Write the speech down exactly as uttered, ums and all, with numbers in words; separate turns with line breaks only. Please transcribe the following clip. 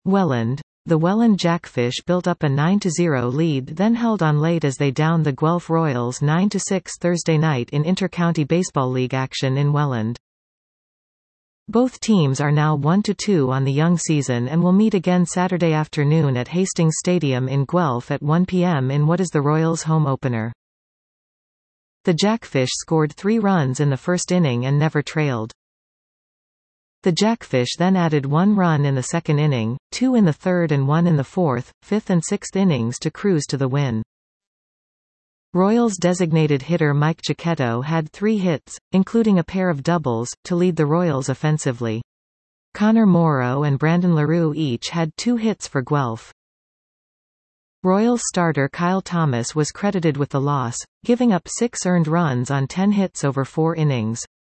Welland. The Welland Jackfish built up a nine to zero lead, then held on late as they downed the Guelph Royals nine to six Thursday night in Inter-County Baseball League action in Welland. Both teams are now one to two on the young season and will meet again Saturday afternoon at Hastings Stadium in Guelph at one p m in what is the Royals' home opener. The Jackfish scored three runs in the first inning and never trailed. The Jackfish then added one run in the second inning, two in the third and one in the fourth, fifth and sixth innings to cruise to the win. Royals designated hitter Mike Giacchetto had three hits, including a pair of doubles, to lead the Royals offensively. Connor Morrow and Brandon LaRue each had two hits for Guelph. Royals starter Kyle Thomas was credited with the loss, giving up six earned runs on ten hits over four innings.